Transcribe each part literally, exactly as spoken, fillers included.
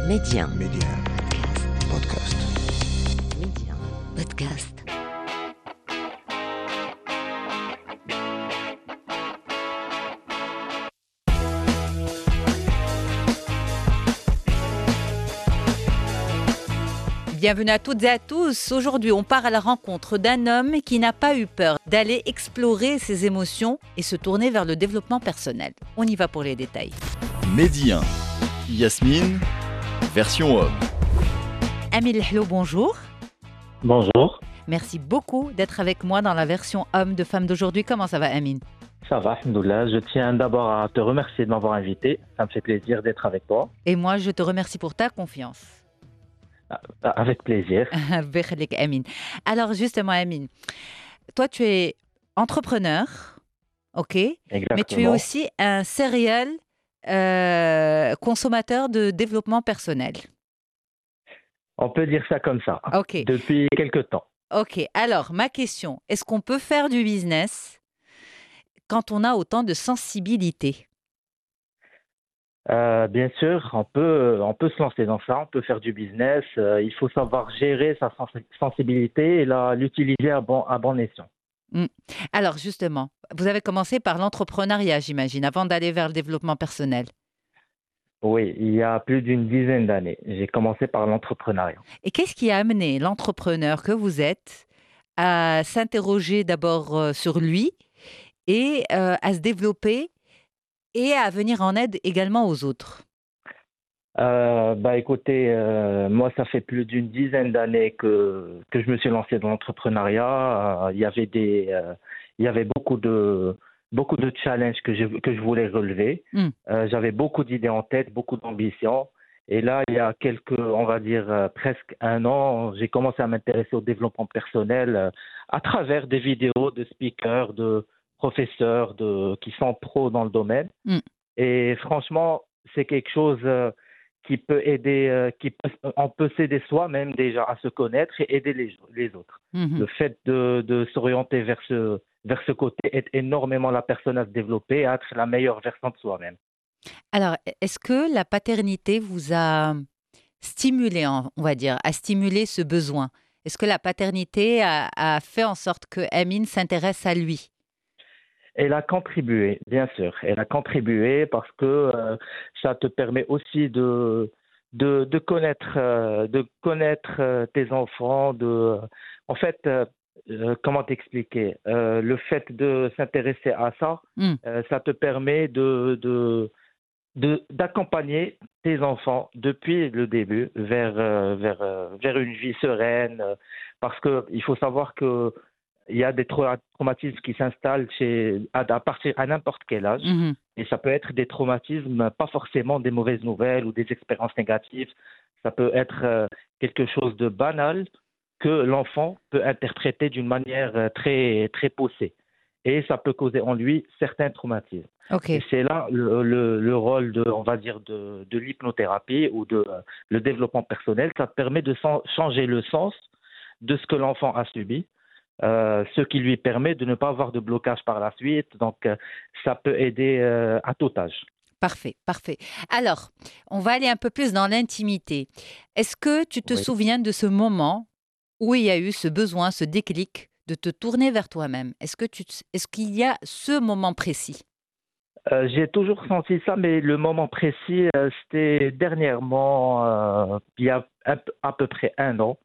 Média. Média. Podcast. Média. Podcast. Bienvenue à toutes et à tous. Aujourd'hui, on part à la rencontre d'un homme qui n'a pas eu peur d'aller explorer ses émotions et se tourner vers le développement personnel. On y va pour les détails. Médien, Yasmine, version homme. Amine Hello, bonjour. Bonjour, Merci beaucoup d'être avec moi dans la version homme de Femme d'aujourd'hui. Comment ça va, Amine? ça va, alhamdoulilah. Je tiens d'abord à te remercier de m'avoir invité. Ça me fait plaisir d'être avec toi. Et moi, je te remercie pour ta confiance. Ah, Avec plaisir. Bekhlek, Amine. Alors, justement, Amine, toi, tu es entrepreneur, ok? Exactement. Mais tu es aussi un serial euh, consommateur de développement personnel. On peut dire ça comme ça. Ok, Depuis quelque temps. ok. Alors, ma question, est-ce qu'on peut faire du business quand on a autant de sensibilité? Euh, bien sûr, on peut, on peut se lancer dans ça. On peut faire du business. Euh, il faut savoir gérer sa sens- sensibilité et la- l'utiliser à bon, à bon escient. Hmm. Alors, justement, vous avez commencé par l'entrepreneuriat, j'imagine, avant d'aller vers le développement personnel. Oui, il y a plus d'une dizaine d'années, j'ai commencé par l'entrepreneuriat. Et qu'est-ce qui a amené l'entrepreneur que vous êtes à s'interroger d'abord euh, sur lui et euh, à se développer et à venir en aide également aux autres? Euh, bah écoutez, euh, moi ça fait plus d'une dizaine d'années que que je me suis lancé dans l'entrepreneuriat. Euh, il y avait des, euh, il y avait beaucoup de beaucoup de challenges que je que je voulais relever. Hmm. Euh, j'avais beaucoup d'idées en tête, beaucoup d'ambitions. Et là, il y a quelques, on va dire euh, presque un an, j'ai commencé à m'intéresser au développement personnel euh, à travers des vidéos de speakers, de professeurs, de qui sont pros dans le domaine. Hmm. Et franchement, c'est quelque chose euh, qui peut aider, euh, qui peut, on peut s'aider soi-même déjà à se connaître et aider les, les autres. Mhm. Le fait de, de s'orienter vers ce, vers ce côté aide énormément la personne à se développer et à être la meilleure version de soi-même. Alors, est-ce que la paternité vous a stimulé, en- on va dire, a stimulé ce besoin? Est-ce que la paternité a, a fait en sorte que Amine s'intéresse à lui? Elle a contribué, bien sûr. Elle a contribué parce que euh, ça te permet aussi de, de, de connaître, euh, de connaître euh, tes enfants. De, en fait, euh, euh, comment t'expliquer? Euh, le fait de s'intéresser à ça, Hmm. euh, ça te permet de, de, de- d'accompagner tes enfants depuis le début vers, euh, vers, euh, vers une vie sereine. euh, Parce qu'il faut savoir que il y a des trau- traumatismes qui s'installent chez, à, à partir à n'importe quel âge. Mhm. Et ça peut être des traumatismes, pas forcément des mauvaises nouvelles ou des expériences négatives. Ça peut être euh, quelque chose de banal que l'enfant peut interpréter d'une manière euh, très, très poussée. Et ça peut causer en lui certains traumatismes. Ok. Et c'est là le, le, le rôle de, on va dire, de, de l'hypnothérapie ou de euh, le développement personnel. Ça permet de sen- changer le sens de ce que l'enfant a subi, euh, ce qui lui permet de ne pas avoir de blocage par la suite. Donc, euh, ça peut aider euh, à tout âge. Parfait, parfait. Alors, on va aller un peu plus dans l'intimité. Est-ce que tu te Oui. souviens de ce moment où il y a eu ce besoin, ce déclic de te tourner vers toi-même? Est-ce que tu, te- est-ce qu'il y a ce moment précis? Euh, j'ai toujours senti ça, mais le moment précis, euh, c'était dernièrement, euh, il y a un peu- à peu près un an.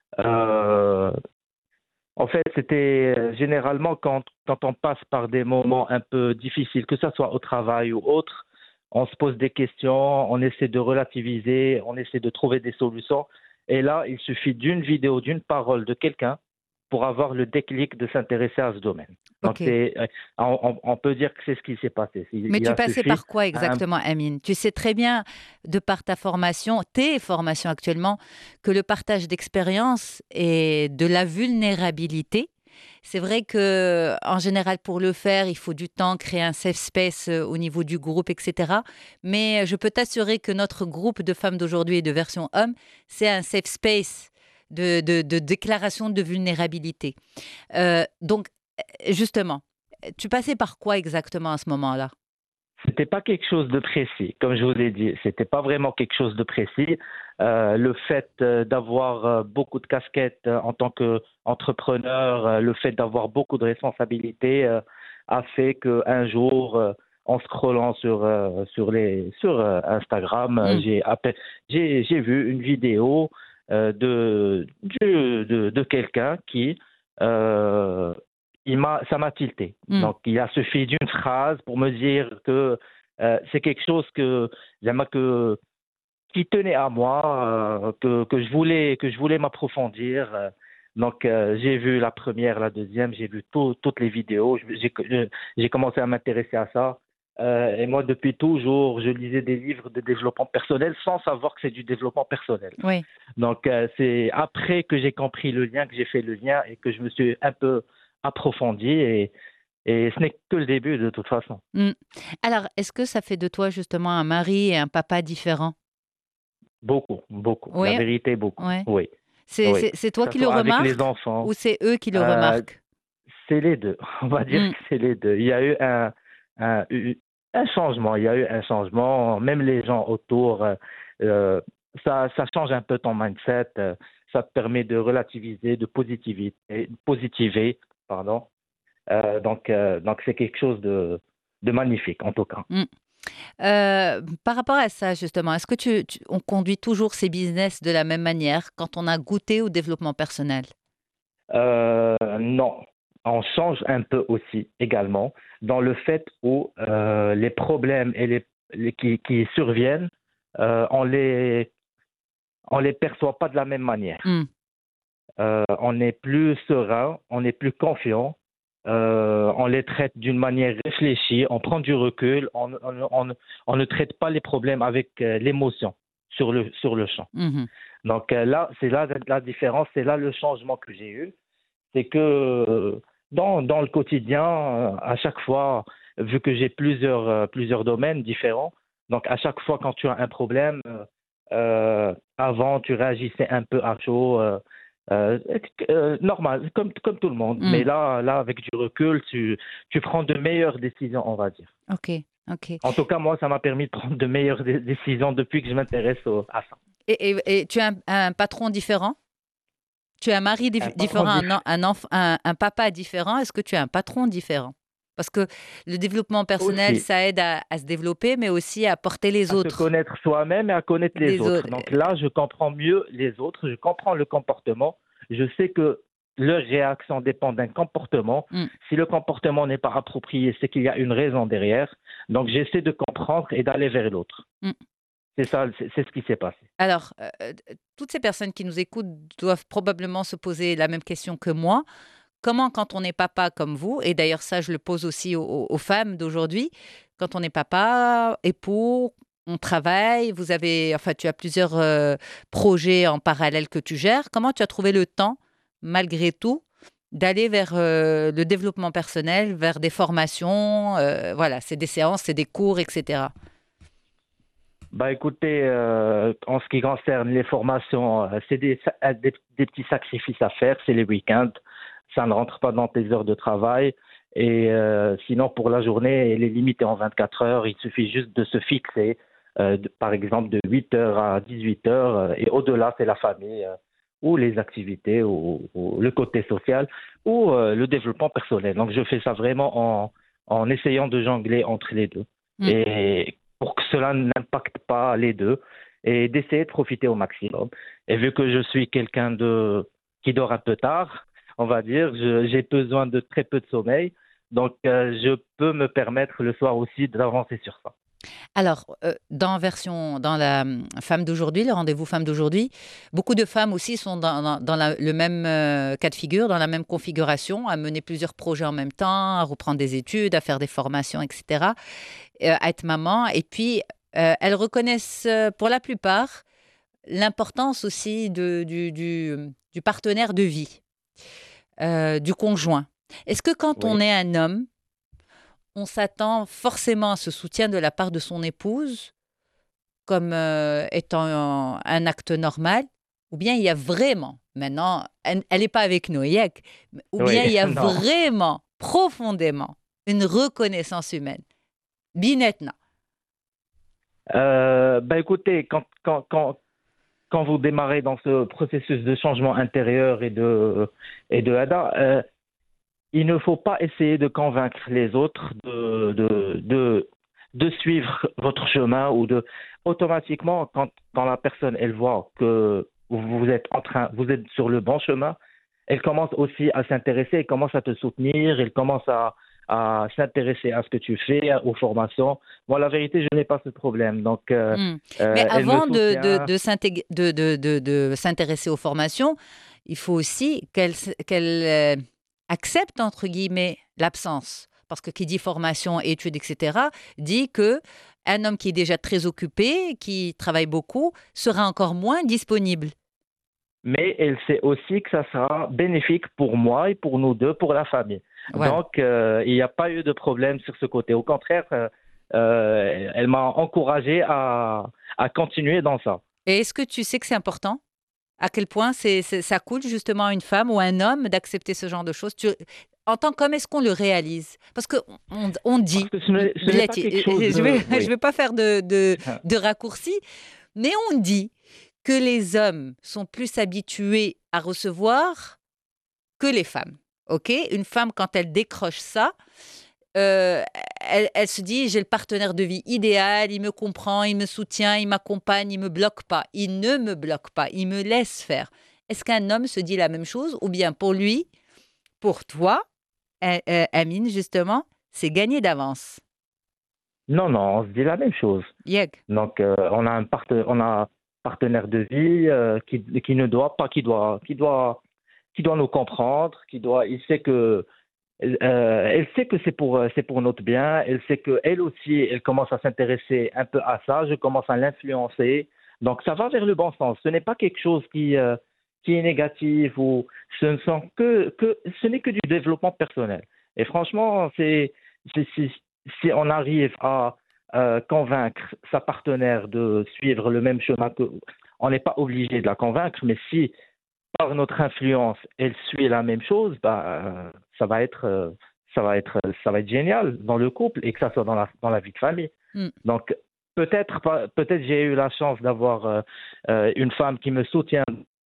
Euh, En fait, c'était euh, généralement quand, quand on passe par des moments un peu difficiles, que ce soit au travail ou autre, on se pose des questions, on essaie de relativiser, on essaie de trouver des solutions. Et là, il suffit d'une vidéo, d'une parole de quelqu'un pour avoir le déclic de s'intéresser à ce domaine. Donc, Ok. c'est, euh, on, on- on peut dire que c'est ce qui s'est passé. Il, Mais il tu a passais suffi par quoi à un exactement, Amine? Tu sais très bien, de par ta formation, tes formations actuellement, que le partage d'expérience et de la vulnérabilité, c'est vrai que en général, pour le faire, il faut du temps, créer un safe space euh, au niveau du groupe, et cetera. Mais je peux t'assurer que notre groupe de femmes d'aujourd'hui et de version homme, c'est un safe space de, de, de déclaration de vulnérabilité. Euh, donc, euh, justement, tu passais par quoi exactement à ce moment-là? c'était pas quelque chose de précis, comme je vous ai dit. C'était pas vraiment quelque chose de précis. Euh, le fait euh, d'avoir euh, beaucoup de casquettes euh, en tant qu'entrepreneur, euh, le fait d'avoir beaucoup de responsabilités euh, a fait qu'un jour, euh, en scrollant sur euh, sur les sur euh, Instagram, euh, Mm. j'ai, appel- j'ai j'ai vu une vidéo euh, de, de de de quelqu'un qui euh, il m'a, ça m'a tilté. Mm. Donc, il a suffi d'une phrase pour me dire que euh, c'est quelque chose que, j'aime que, qui tenait à moi, euh, que, que je voulais, que je voulais m'approfondir. Euh, Donc, euh, j'ai vu la première, la deuxième, j'ai vu tout- toutes les vidéos. Je- J'ai, je- j'ai commencé à m'intéresser à ça. Euh, et moi, depuis toujours, je lisais des livres de développement personnel sans savoir que c'est du développement personnel. Oui. Donc, euh, c'est après que j'ai compris le lien, que j'ai fait le lien et que je me suis un peu approfondi. Et, et ce n'est que le début de toute façon. Mm. Alors, est-ce que ça fait de toi justement un mari et un papa différents? Beaucoup, beaucoup. La Oui, vérité, beaucoup. ouais. Oui, C'est, oui. c'est, c'est toi Que qui ce le soit avec les remarques enfants, ou c'est eux qui le euh, remarquent? c'est les deux. On va dire Mm. que c'est les deux. Il y a eu un, un, eu- un changement. Il y a eu un changement. Même les gens autour, euh, euh, ça, ça change un peu ton mindset. euh, Ça te permet de relativiser, de positiver, positiver, pardon. Euh, donc, euh, donc c'est quelque chose de, de magnifique, en tout cas. Mm. Euh, par rapport à ça, justement, est-ce que tu, tu- on conduit toujours ces business de la même manière quand on a goûté au développement personnel? Euh, non, on change un peu aussi également dans le fait où euh, les problèmes et les, les- qui, qui surviennent, euh, on les on les perçoit pas de la même manière. Mm. Euh, on est plus serein, on est plus confiant, euh, on les traite d'une manière réfléchie, on prend du recul, on, on, on- on ne traite pas les problèmes avec euh, l'émotion sur le sur le champ. Mhm. Donc euh, là, c'est là la différence, c'est là le changement que j'ai eu. C'est que euh, dans, dans le quotidien, euh, à chaque fois, vu que j'ai plusieurs, euh, plusieurs domaines différents, donc à chaque fois quand tu as un problème, euh, euh, avant tu réagissais un peu à chaud, euh, euh, euh, normal, comme, comme tout le monde. Mais Mm. là, là, avec du recul, tu, tu prends de meilleures décisions, on va dire. Ok, ok. En tout cas, moi, ça m'a permis de prendre de meilleures dé- décisions depuis que je m'intéresse au- à ça. Et, et- et tu as un, un patron différent? Tu as un mari dif- Un patron différent, un, diff- en- un, enf- un, un papa différent. Est-ce que tu as un patron différent? Parce que le développement personnel, aussi. ça aide à, à se développer, mais aussi à porter les À se autres. connaître soi-même et à connaître les Les autres. autres. Donc là, je comprends mieux les autres, je comprends le comportement, je sais que leur réaction dépend d'un comportement. Mm. Si le comportement n'est pas approprié, c'est qu'il y a une raison derrière. Donc j'essaie de comprendre et d'aller vers l'autre. Mm. C'est ça, c'est c'est ce qui s'est passé. Alors, euh, euh, toutes ces personnes qui nous écoutent doivent probablement se poser la même question que moi. Comment, quand on est papa comme vous, et d'ailleurs ça, je le pose aussi aux, aux femmes d'aujourd'hui, quand on est papa, époux, on travaille, vous avez, enfin, tu as plusieurs euh, projets en parallèle que tu gères. Comment tu as trouvé le temps, malgré tout, d'aller vers euh, le développement personnel, vers des formations, euh, voilà, c'est des séances, c'est des cours, et cetera. Bah écoutez, euh, en ce qui concerne les formations, euh, c'est des, sa- des, des petits sacrifices à faire, c'est les week-ends, ça ne rentre pas dans tes heures de travail. Et euh, sinon, pour la journée, elle est limitée en vingt-quatre heures, il suffit juste de se fixer, euh, de- par exemple, de huit heures à dix-huit heures, euh, et au-delà, c'est la famille, euh, ou les activités, ou, ou le côté social, ou euh, le développement personnel. Donc je fais ça vraiment en, en essayant de jongler entre les deux. Mm. Et pour que cela n'impacte pas les deux et d'essayer de profiter au maximum. Et vu que je suis quelqu'un de qui dort un peu tard, on va dire, je- j'ai besoin de très peu de sommeil, donc euh, je peux me permettre le soir aussi d'avancer sur ça. Alors, euh, dans version, dans la hum, femme d'aujourd'hui, le rendez-vous femme d'aujourd'hui, beaucoup de femmes aussi sont dans, dans- dans la- le même euh, cas de figure, dans la même configuration, à mener plusieurs projets en même temps, à reprendre des études, à faire des formations, et cetera, euh, à être maman. Et puis, euh, elles reconnaissent euh, pour la plupart l'importance aussi de- du, du- du partenaire de vie, euh, du conjoint. Est-ce que quand on Oui. est un homme, on s'attend forcément à ce soutien de la part de son épouse comme euh, étant un, un acte normal, ou bien il y a vraiment, maintenant, elle n'est pas avec Noyek, ou Oui, bien il y a non. vraiment, profondément, une reconnaissance humaine. Binetna. Euh, bah écoutez, quand, quand, quand, quand vous démarrez dans ce processus de changement intérieur et de, et de hada, euh, il ne faut pas essayer de convaincre les autres de, de, de, de suivre votre chemin ou de automatiquement quand, quand la personne elle voit que vous êtes en train, vous êtes sur le bon chemin, elle commence aussi à s'intéresser, elle commence à te soutenir, elle commence à, à s'intéresser à ce que tu fais, aux formations. Moi, la vérité, je n'ai pas ce problème. Donc, euh, Hmm. euh, Mais elle me avant de, de, soutient. de, s'intég- de, de, de, de s'intéresser aux formations, il faut aussi qu'elle, s- qu'elle euh, accepte, entre guillemets, l'absence. Parce que qui dit formation, études, et cetera, dit que un homme qui est déjà très occupé, qui travaille beaucoup, sera encore moins disponible. Mais elle sait aussi que ça sera bénéfique pour moi et pour nous deux, pour la famille. Voilà. Donc, euh, il n'y a pas eu de problème sur ce côté. Au contraire, euh, euh, elle m'a encouragé à, à continuer dans ça. Et est-ce que tu sais que c'est important? À quel point c'est, c'est- ça coûte justement à une femme ou à un homme d'accepter ce genre de choses? Tu, en tant qu'homme, est-ce qu'on le réalise? Parce qu'on on, on dit, Parce que ce n'est ce n'est pas Bilati, quelque chose je vais, de... je Oui. vais pas faire de, de, de raccourcis, mais on dit que les hommes sont plus habitués à recevoir que les femmes. Ok? Une femme, quand elle décroche ça, euh, elle, elle se dit, j'ai le partenaire de vie idéal, il me comprend, il me soutient, il m'accompagne, il me bloque pas, il ne me bloque pas, il me laisse faire. Est-ce qu'un homme se dit la même chose ou bien pour lui, pour toi, euh, euh, Amine, justement, c'est gagné d'avance? Non, non, on se dit la même chose. Yeg. Donc, euh, on a un parte- on a un partenaire de vie euh, qui, qui ne doit pas, qui doit, qui doit, qui doit nous comprendre, qui doit, il sait que, euh, elle sait que c'est pour, c'est pour notre bien. Elle sait que elle aussi, elle commence à s'intéresser un peu à ça. Je commence à l'influencer. Donc, ça va vers le bon sens. Ce n'est pas quelque chose qui, euh, qui est négatif ou ce ne sont que, que, ce n'est que du développement personnel. Et franchement, c'est, c'est, c'est- si on arrive à euh, convaincre sa partenaire de suivre le même chemin que, on n'est pas obligé de la convaincre, mais si par notre influence, elle suit la même chose, bah, euh, ça va être, euh, ça va être, ça va être génial dans le couple et que ça soit dans la, dans la vie de famille. Mm. Donc, peut-être, pas- peut-être j'ai eu la chance d'avoir euh, euh, une femme qui me soutient.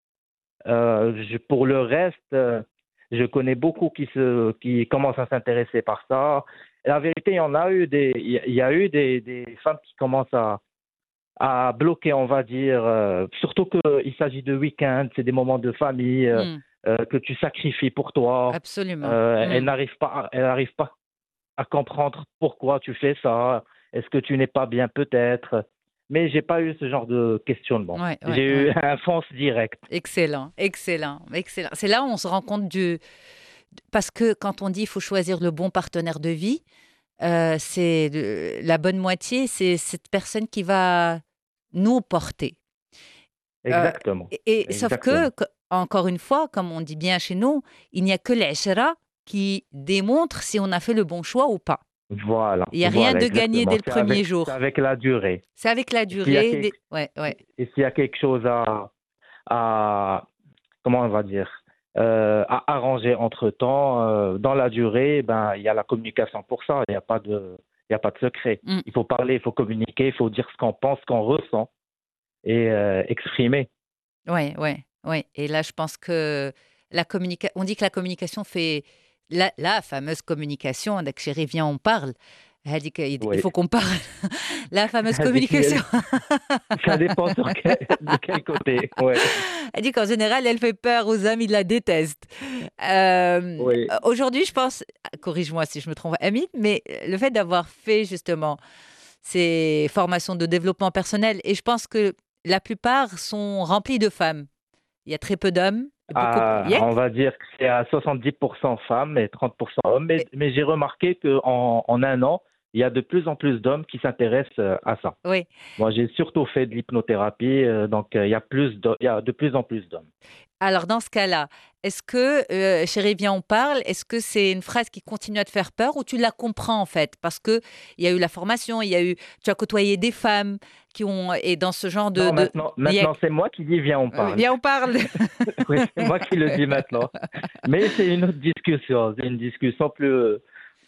Euh, je- pour le reste, euh, je connais beaucoup qui se, qui commencent à s'intéresser par ça. Et la vérité, il y en a eu des, il y a il y a eu des, des femmes qui commencent à à bloquer, on va dire, euh, surtout qu'il s'agit de week-end, c'est des moments de famille euh, Mm. euh, que tu sacrifies pour toi. Absolument. Euh, Elle Mm. n'arrive pas, à- elle n'arrive pas à comprendre pourquoi tu fais ça. Est-ce que tu n'es pas bien peut-être? Mais j'ai pas eu ce genre de questionnement. Ouais, ouais, J'ai eu ouais. un fonce direct. Excellent, excellent, excellent. C'est là où on se rend compte du... Parce que quand on dit il faut choisir le bon partenaire de vie, euh, c'est de- la bonne moitié, c'est cette personne qui va nous porter. Euh, Exactement. et, et- sauf que, Exactement. que- encore une fois, comme on dit bien chez nous, il n'y a que l'eshra qui démontre si on a fait le bon choix ou pas. Voilà. Il n'y a rien Voilà, de gagné exactement. dès le C'est premier avec, jour. c'est avec la durée. C'est avec la S'il y a durée. quelque, des- Ouais, ouais. et s'il y a quelque chose à, à comment on va dire, euh, à arranger entre-temps, euh, dans la durée, ben, il y a la communication pour ça. Il n'y a pas de, il y a pas de secret. Mm. Il faut parler, il faut communiquer, il faut dire ce qu'on pense, ce qu'on ressent et euh, exprimer. Ouais, ouais, ouais. Et là, je pense que la communication, on dit que la communication fait la, la fameuse communication. Dès que chérie vient, on parle. Elle dit qu'il il Oui. faut qu'on parle. La fameuse Elle dit qu'elle- communication. Ça dépend sur quel- de quel côté. Ouais. Elle dit qu'en général, elle fait peur aux hommes, ils la détestent. Euh, Oui. Aujourd'hui, je pense, corrige-moi si je me trompe, Amine, mais le fait d'avoir fait justement ces formations de développement personnel, et je pense que la plupart sont remplies de femmes. Il y a très peu d'hommes. Beaucoup... À- Yeah. on va dire que c'est à soixante-dix pour cent femmes et trente pour cent hommes. Mais, mais j'ai remarqué qu'en en un an, il y a de plus en plus d'hommes qui s'intéressent euh, à ça. Oui. Moi, j'ai surtout fait de l'hypnothérapie, euh, donc euh, il y a plus d'ho- il y a de plus en plus d'hommes. Alors, dans ce cas-là, est-ce que, euh, chérie, viens, on parle, est-ce que c'est une phrase qui continue à te faire peur ou tu la comprends en fait? Parce qu'il y a eu la formation, il y a eu, tu as côtoyé des femmes qui ont, et dans ce genre de... Non, de- maintenant, il y a- maintenant c'est moi qui dis viens, on Euh, parle. Viens, on parle. Oui, c'est moi qui le dis maintenant. Mais c'est une autre discussion, c'est une discussion plus,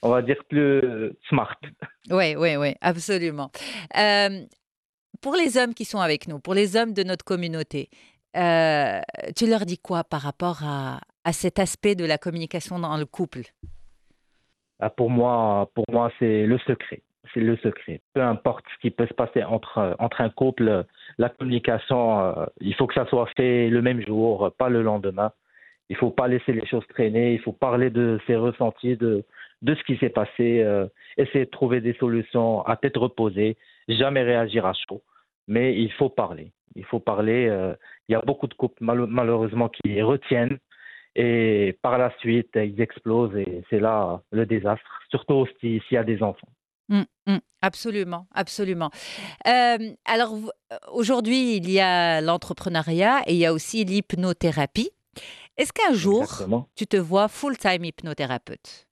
on va dire, plus smart. Oui, oui, oui, absolument. Euh, pour les hommes qui sont avec nous, pour les hommes de notre communauté, euh, tu leur dis quoi par rapport à, à cet aspect de la communication dans le couple? Ah, Pour moi, pour moi, c'est le secret. C'est le secret. Peu importe ce qui peut se passer entre, entre un couple, la communication, euh, il faut que ça soit fait le même jour, pas le lendemain. Il faut pas laisser les choses traîner. Il faut parler de ses ressentis, de, de ce qui s'est passé, euh, essayer de trouver des solutions à tête reposée, jamais réagir à chaud. Mais il faut parler. Il faut parler. euh, il y a beaucoup de couples, mal- malheureusement, qui retiennent. Et par la suite, ils explosent et c'est là le désastre, surtout si- s'il y a des enfants. Mm, mm, absolument, absolument. Euh, alors, v- euh, aujourd'hui, il y a l'entrepreneuriat et il y a aussi l'hypnothérapie. Est-ce qu'un jour, Exactement. tu te vois full-time hypnothérapeute?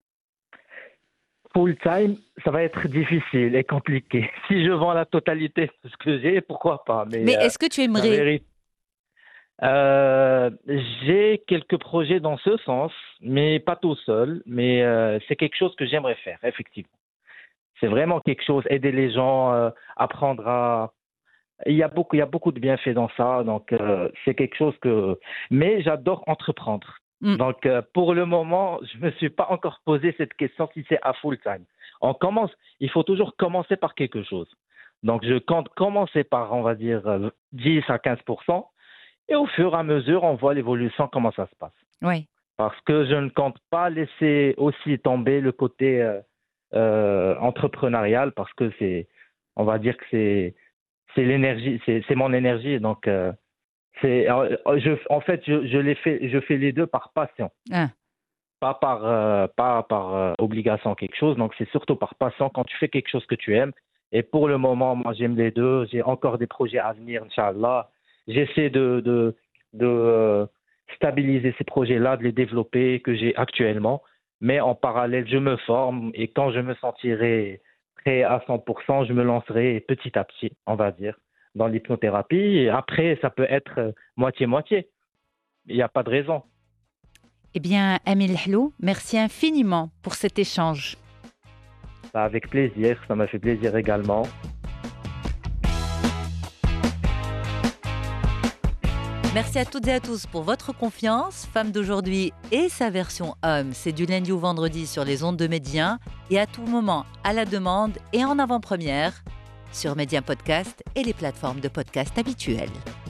Full time, ça va être difficile et compliqué. Si je vends la totalité de ce que j'ai, pourquoi pas. Mais Mais euh, est-ce que tu la aimerais? vérité, euh, j'ai quelques projets dans ce sens, mais pas tout seul. Mais euh, c'est quelque chose que j'aimerais faire, effectivement. C'est vraiment quelque chose, aider les gens, euh, apprendre à. Il y a beaucoup, il y a beaucoup de bienfaits dans ça, donc euh, c'est quelque chose que. Mais j'adore entreprendre. Mm, Donc euh, pour le moment, je me suis pas encore posé cette question si c'est à full time. On commence, il faut toujours commencer par quelque chose. Donc je compte commencer par, on va dire, euh, dix à quinze pour cent, et au fur et à mesure, on voit l'évolution, comment ça se passe. oui. Parce que je ne compte pas laisser aussi tomber le côté euh, euh, entrepreneurial, parce que c'est, on va dire que c'est, c'est l'énergie, c'est, c'est mon énergie. Donc, euh, c'est, euh, je, en fait, je, je les fais, je fais les deux par passion, Ah, pas par, euh, pas par euh, obligation quelque chose. Donc, c'est surtout par passion quand tu fais quelque chose que tu aimes. Et pour le moment, moi, j'aime les deux. J'ai encore des projets à venir, Inch'Allah. J'essaie de, de, de euh, stabiliser ces projets-là, de les développer que j'ai actuellement. Mais en parallèle, je me forme et quand je me sentirai prêt à cent pour cent, je me lancerai petit à petit, on va dire, dans l'hypnothérapie. Et après, ça peut être euh, moitié-moitié. Il n'y a pas de raison. eh bien, Amine Hlou, merci infiniment pour cet échange. Bah, avec plaisir, ça m'a fait plaisir également. Merci à toutes et à tous pour votre confiance. Femme d'aujourd'hui et sa version homme, c'est du lundi au vendredi sur les ondes de Médien et à tout moment à la demande et en avant-première sur Médien Podcast et les plateformes de podcast habituelles.